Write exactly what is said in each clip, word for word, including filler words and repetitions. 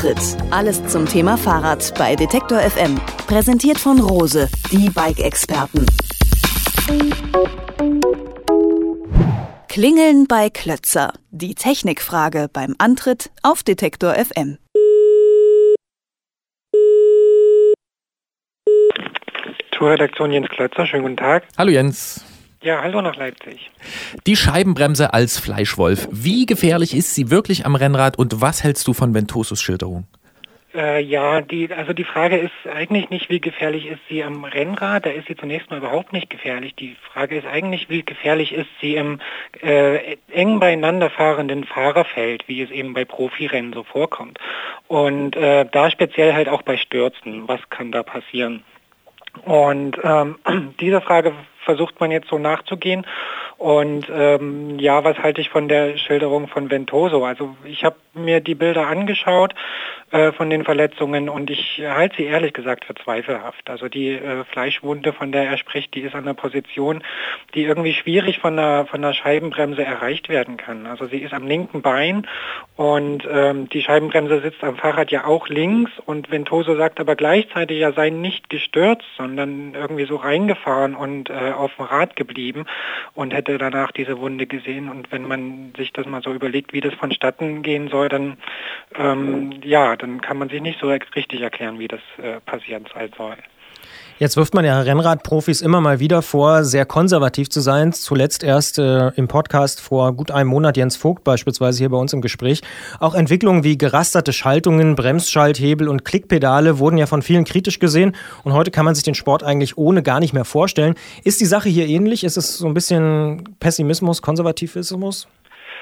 Antritt. Alles zum Thema Fahrrad bei Detektor F M. Präsentiert von Rose, die Bike-Experten. Klingeln bei Klötzer. Die Technikfrage beim Antritt auf Detektor F M. Tourredaktion Jens Klötzer, schönen guten Tag. Hallo Jens. Ja, hallo nach Leipzig. Die Scheibenbremse als Fleischwolf. Wie gefährlich ist sie wirklich am Rennrad und was hältst du von Ventosos Schilderung? Äh, ja, die, also die Frage ist eigentlich nicht, wie gefährlich ist sie am Rennrad. Da ist sie zunächst mal überhaupt nicht gefährlich. Die Frage ist eigentlich, wie gefährlich ist sie im äh, eng beieinander fahrenden Fahrerfeld, wie es eben bei Profirennen so vorkommt. Und äh, da speziell halt auch bei Stürzen. Was kann da passieren? Und ähm, dieser Frage versucht man jetzt so nachzugehen. Und ähm, ja, was halte ich von der Schilderung von Ventoso? Also ich habe mir die Bilder angeschaut äh, von den Verletzungen und ich halte sie ehrlich gesagt für zweifelhaft. Also die äh, Fleischwunde, von der er spricht, die ist an einer Position, die irgendwie schwierig von der, von der Scheibenbremse erreicht werden kann. Also sie ist am linken Bein und ähm, die Scheibenbremse sitzt am Fahrrad ja auch links und Ventoso sagt aber gleichzeitig, er sei nicht gestürzt, sondern irgendwie so reingefahren und äh, auf dem Rad geblieben und hätte danach diese Wunde gesehen. Und wenn man sich das mal so überlegt, wie das vonstatten gehen soll, dann ähm, ja, dann kann man sich nicht so richtig erklären, wie das äh, passieren soll. Jetzt wirft man ja Rennradprofis immer mal wieder vor, sehr konservativ zu sein. Zuletzt erst äh, im Podcast vor gut einem Monat Jens Vogt beispielsweise hier bei uns im Gespräch. Auch Entwicklungen wie gerasterte Schaltungen, Bremsschalthebel und Klickpedale wurden ja von vielen kritisch gesehen. Und heute kann man sich den Sport eigentlich ohne gar nicht mehr vorstellen. Ist die Sache hier ähnlich? Ist es so ein bisschen Pessimismus, Konservativismus?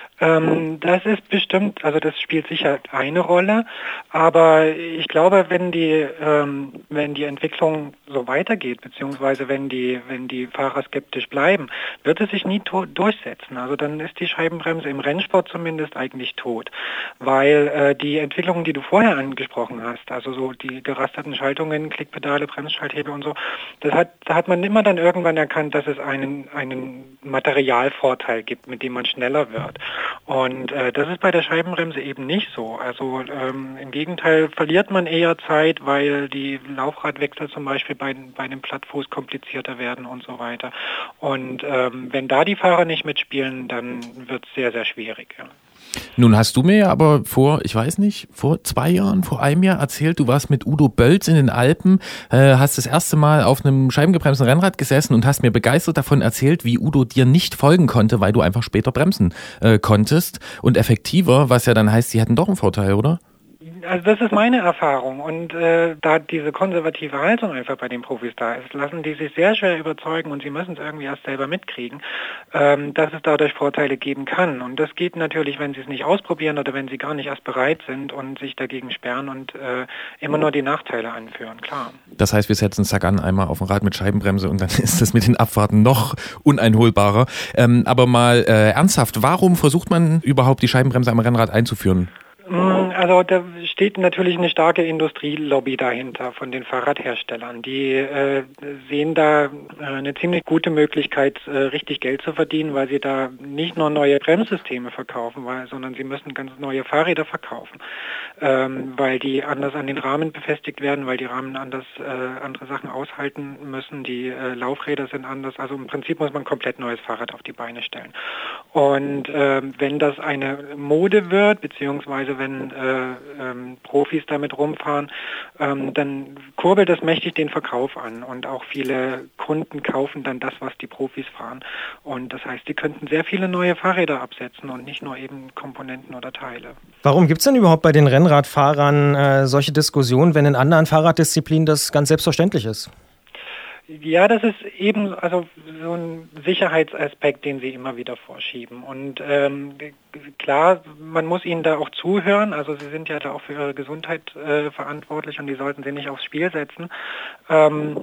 Ähm, das ist bestimmt, also das spielt sicher eine Rolle, aber ich glaube, wenn die, ähm, wenn die Entwicklung so weitergeht, beziehungsweise wenn die, wenn die Fahrer skeptisch bleiben, wird es sich nie to- durchsetzen. Also dann ist die Scheibenbremse im Rennsport zumindest eigentlich tot, weil äh, die Entwicklungen, die du vorher angesprochen hast, also so die gerasterten Schaltungen, Klickpedale, Bremsschalthebel und so, das hat, da hat man immer dann irgendwann erkannt, dass es einen, einen Materialvorteil gibt, mit dem man schneller wird. Und äh, das ist bei der Scheibenbremse eben nicht so. Also ähm, im Gegenteil verliert man eher Zeit, weil die Laufradwechsel zum Beispiel bei, bei dem Plattfuß komplizierter werden und so weiter. Und ähm, wenn da die Fahrer nicht mitspielen, dann wird es sehr, sehr schwierig. Ja. Nun hast du mir ja aber vor, ich weiß nicht, vor zwei Jahren, vor einem Jahr erzählt, du warst mit Udo Bölz in den Alpen, äh, hast das erste Mal auf einem scheibengebremsten Rennrad gesessen und hast mir begeistert davon erzählt, wie Udo dir nicht folgen konnte, weil du einfach später bremsen äh, konntest und effektiver, was ja dann heißt, sie hatten doch einen Vorteil, oder? Also das ist meine Erfahrung und äh, da diese konservative Haltung einfach bei den Profis da ist, lassen die sich sehr schwer überzeugen und sie müssen es irgendwie erst selber mitkriegen, ähm, dass es dadurch Vorteile geben kann. Und das geht natürlich, wenn sie es nicht ausprobieren oder wenn sie gar nicht erst bereit sind und sich dagegen sperren und äh, immer nur die Nachteile anführen, klar. Das heißt, wir setzen Sagan einmal auf ein Rad mit Scheibenbremse und dann ist das mit den Abfahrten noch uneinholbarer. Ähm, aber mal äh, ernsthaft, warum versucht man überhaupt die Scheibenbremse am Rennrad einzuführen? Also da steht natürlich eine starke Industrielobby dahinter von den Fahrradherstellern. Die äh, sehen da äh, eine ziemlich gute Möglichkeit, äh, richtig Geld zu verdienen, weil sie da nicht nur neue Bremssysteme verkaufen, weil, sondern sie müssen ganz neue Fahrräder verkaufen, ähm, weil die anders an den Rahmen befestigt werden, weil die Rahmen anders äh, andere Sachen aushalten müssen. Die äh, Laufräder sind anders. Also im Prinzip muss man ein komplett neues Fahrrad auf die Beine stellen. Und äh, wenn das eine Mode wird, beziehungsweise wenn äh, ähm, Profis damit rumfahren, ähm, dann kurbelt das mächtig den Verkauf an und auch viele Kunden kaufen dann das, was die Profis fahren. Und das heißt, die könnten sehr viele neue Fahrräder absetzen und nicht nur eben Komponenten oder Teile. Warum gibt es denn überhaupt bei den Rennradfahrern äh, solche Diskussionen, wenn in anderen Fahrraddisziplinen das ganz selbstverständlich ist? Ja, das ist eben also so ein Sicherheitsaspekt, den sie immer wieder vorschieben. Und ähm, klar, man muss ihnen da auch zuhören. Also sie sind ja da auch für ihre Gesundheit äh, verantwortlich und die sollten sie nicht aufs Spiel setzen. Ähm,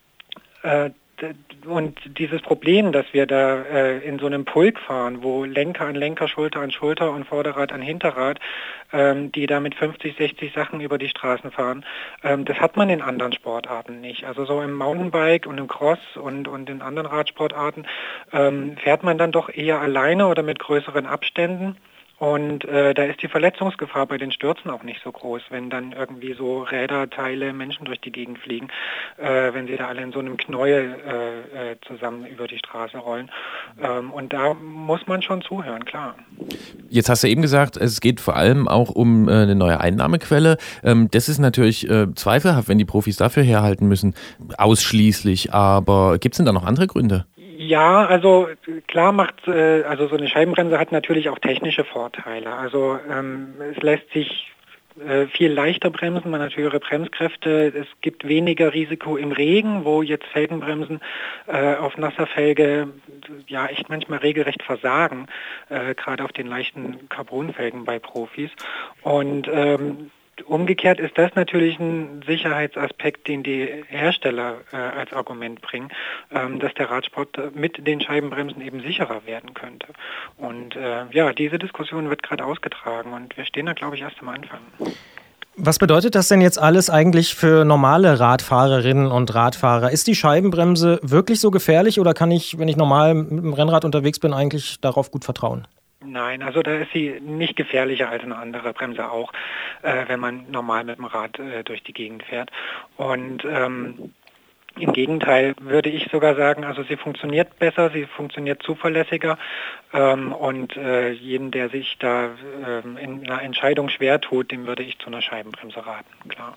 äh, Und dieses Problem, dass wir da äh, in so einem Pulk fahren, wo Lenker an Lenker, Schulter an Schulter und Vorderrad an Hinterrad, ähm, die da mit fünfzig, sechzig Sachen über die Straßen fahren, ähm, das hat man in anderen Sportarten nicht. Also so im Mountainbike und im Cross und, und in anderen Radsportarten ähm, fährt man dann doch eher alleine oder mit größeren Abständen. Und äh, da ist die Verletzungsgefahr bei den Stürzen auch nicht so groß, wenn dann irgendwie so Räderteile, Menschen durch die Gegend fliegen, äh, wenn sie da alle in so einem Knäuel äh, zusammen über die Straße rollen. Ähm, und da muss man schon zuhören, klar. Jetzt hast du eben gesagt, es geht vor allem auch um äh, eine neue Einnahmequelle. Ähm, das ist natürlich äh, zweifelhaft, wenn die Profis dafür herhalten müssen, ausschließlich. Aber gibt es denn da noch andere Gründe? Ja, also klar macht, äh, also so eine Scheibenbremse hat natürlich auch technische Vorteile. Also ähm, es lässt sich äh, viel leichter bremsen, man hat höhere Bremskräfte, es gibt weniger Risiko im Regen, wo jetzt Felgenbremsen äh, auf nasser Felge ja echt manchmal regelrecht versagen, äh, gerade auf den leichten Carbonfelgen bei Profis. Und ähm, umgekehrt ist das natürlich ein Sicherheitsaspekt, den die Hersteller äh, als Argument bringen, ähm, dass der Radsport mit den Scheibenbremsen eben sicherer werden könnte. Und äh, ja, diese Diskussion wird gerade ausgetragen und wir stehen da, glaube ich, erst am Anfang. Was bedeutet das denn jetzt alles eigentlich für normale Radfahrerinnen und Radfahrer? Ist die Scheibenbremse wirklich so gefährlich oder kann ich, wenn ich normal mit dem Rennrad unterwegs bin, eigentlich darauf gut vertrauen? Nein, also da ist sie nicht gefährlicher als eine andere Bremse auch, äh, wenn man normal mit dem Rad äh, durch die Gegend fährt. Und ähm, im Gegenteil würde ich sogar sagen, also sie funktioniert besser, sie funktioniert zuverlässiger ähm, und äh, jeden, der sich da ähm, in einer Entscheidung schwer tut, dem würde ich zu einer Scheibenbremse raten, klar.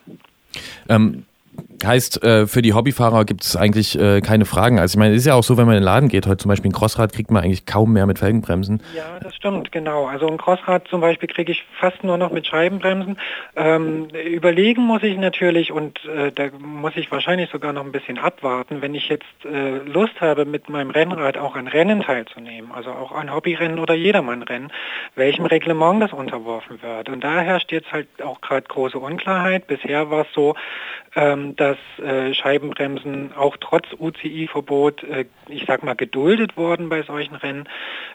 Ähm Heißt, äh, für die Hobbyfahrer gibt es eigentlich äh, keine Fragen. Also ich meine, es ist ja auch so, wenn man in den Laden geht, heute zum Beispiel ein Crossrad kriegt man eigentlich kaum mehr mit Felgenbremsen. Ja, das stimmt, genau. Also ein Crossrad zum Beispiel kriege ich fast nur noch mit Scheibenbremsen. Ähm, überlegen muss ich natürlich und äh, da muss ich wahrscheinlich sogar noch ein bisschen abwarten, wenn ich jetzt äh, Lust habe, mit meinem Rennrad auch an Rennen teilzunehmen, also auch an Hobbyrennen oder Jedermannrennen, welchem Reglement das unterworfen wird. Und da herrscht jetzt halt auch gerade große Unklarheit. Bisher war es so, ähm, dass äh, Scheibenbremsen auch trotz U C I-Verbot, äh, ich sag mal, geduldet wurden bei solchen Rennen.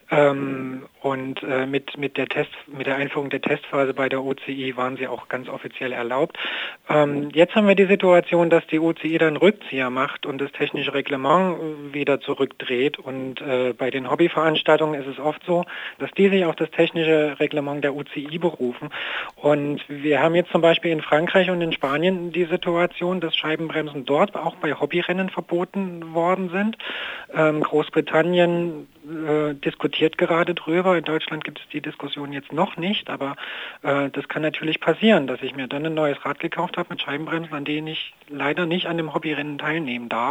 Ähm, und äh, mit, mit, der Test, mit der Einführung der Testphase bei der U C I waren sie auch ganz offiziell erlaubt. Ähm, jetzt haben wir die Situation, dass die U C I dann Rückzieher macht und das technische Reglement wieder zurückdreht. Und äh, bei den Hobbyveranstaltungen ist es oft so, dass die sich auf das technische Reglement der U C I berufen. Und wir haben jetzt zum Beispiel in Frankreich und in Spanien die Situation, dass Scheibenbremsen dort auch bei Hobbyrennen verboten worden sind. Ähm, Großbritannien äh, diskutiert gerade drüber. In Deutschland gibt es die Diskussion jetzt noch nicht, aber äh, das kann natürlich passieren, dass ich mir dann ein neues Rad gekauft habe mit Scheibenbremsen, an denen ich leider nicht an dem Hobbyrennen teilnehmen darf.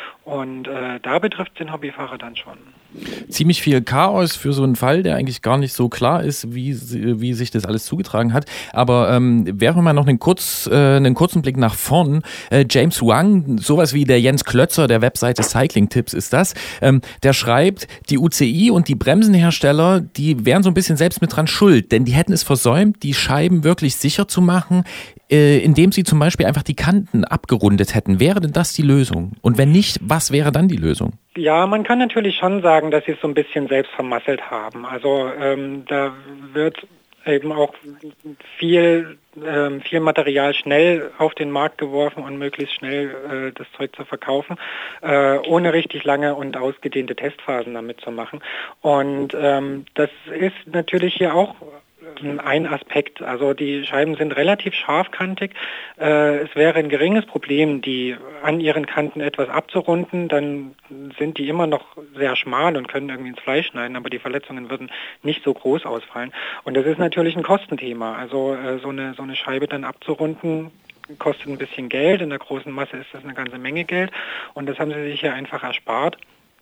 Und äh, da betrifft es den Hobbyfahrer dann schon. Ziemlich viel Chaos für so einen Fall, der eigentlich gar nicht so klar ist, wie, wie sich das alles zugetragen hat. Aber ähm, werfen wir mal noch einen, kurz, äh, einen kurzen Blick nach vorn. Äh, James Wang, sowas wie der Jens Klötzer der Webseite Cycling Tipps ist das, ähm, der schreibt, die U C I und die Bremsenhersteller, die wären so ein bisschen selbst mit dran schuld, denn die hätten es versäumt, die Scheiben wirklich sicher zu machen, äh, indem sie zum Beispiel einfach die Kanten abgerundet hätten. Wäre denn das die Lösung? Und wenn nicht, was wäre dann die Lösung? Ja, man kann natürlich schon sagen, dass sie es so ein bisschen selbst vermasselt haben. Also ähm, da wird eben auch viel, ähm, viel Material schnell auf den Markt geworfen und möglichst schnell äh, das Zeug zu verkaufen, äh, ohne richtig lange und ausgedehnte Testphasen damit zu machen. Und ähm, das ist natürlich hier auch ein Aspekt. Also die Scheiben sind relativ scharfkantig. Äh, es wäre ein geringes Problem, die an ihren Kanten etwas abzurunden. Dann sind die immer noch sehr schmal und können irgendwie ins Fleisch schneiden, aber die Verletzungen würden nicht so groß ausfallen. Und das ist natürlich ein Kostenthema. Also äh, so eine, so eine Scheibe dann abzurunden, kostet ein bisschen Geld. In der großen Masse ist das eine ganze Menge Geld. Und das haben sie sich hier einfach erspart.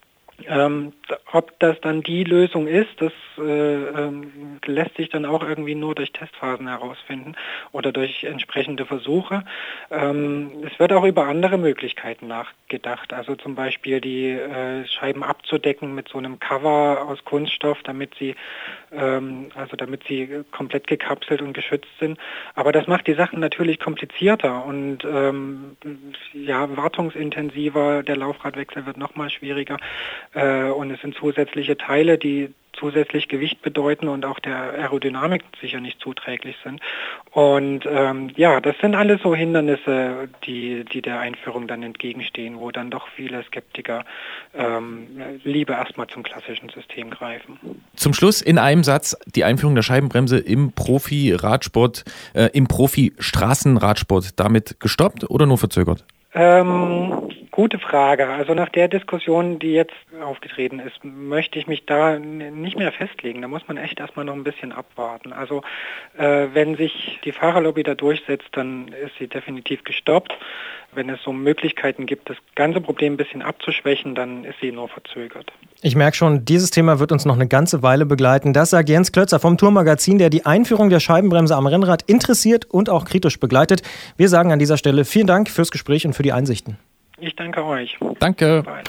Ähm, ob das dann die Lösung ist, das äh, ähm, lässt sich dann auch irgendwie nur durch Testphasen herausfinden oder durch entsprechende Versuche. Ähm, es wird auch über andere Möglichkeiten nachgedacht, also zum Beispiel die äh, Scheiben abzudecken mit so einem Cover aus Kunststoff, damit sie ähm, also damit sie komplett gekapselt und geschützt sind. Aber das macht die Sachen natürlich komplizierter und ähm, ja, wartungsintensiver, der Laufradwechsel wird nochmal schwieriger. äh, und es sind zusätzliche Teile, die zusätzlich Gewicht bedeuten und auch der Aerodynamik sicher nicht zuträglich sind. Und ähm, ja, das sind alles so Hindernisse, die, die der Einführung dann entgegenstehen, wo dann doch viele Skeptiker ähm, lieber erstmal zum klassischen System greifen. Zum Schluss in einem Satz die Einführung der Scheibenbremse im Profi-Radsport, äh, im Profi-Straßenradsport damit gestoppt oder nur verzögert? Ähm, gute Frage. Also nach der Diskussion, die jetzt aufgetreten ist, möchte ich mich da nicht mehr festlegen. Da muss man echt erstmal noch ein bisschen abwarten. Also äh, wenn sich die Fahrerlobby da durchsetzt, dann ist sie definitiv gestoppt. Wenn es so Möglichkeiten gibt, das ganze Problem ein bisschen abzuschwächen, dann ist sie nur verzögert. Ich merke schon, dieses Thema wird uns noch eine ganze Weile begleiten. Das sagt Jens Klötzer vom Tourmagazin, der die Einführung der Scheibenbremse am Rennrad interessiert und auch kritisch begleitet. Wir sagen an dieser Stelle vielen Dank fürs Gespräch und für die Einsichten. Ich danke euch. Danke. Bye.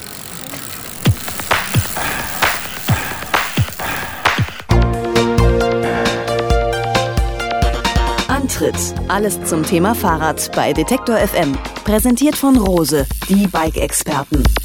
Antritt. Alles zum Thema Fahrrad bei Detektor F M. Präsentiert von Rose, die Bike-Experten.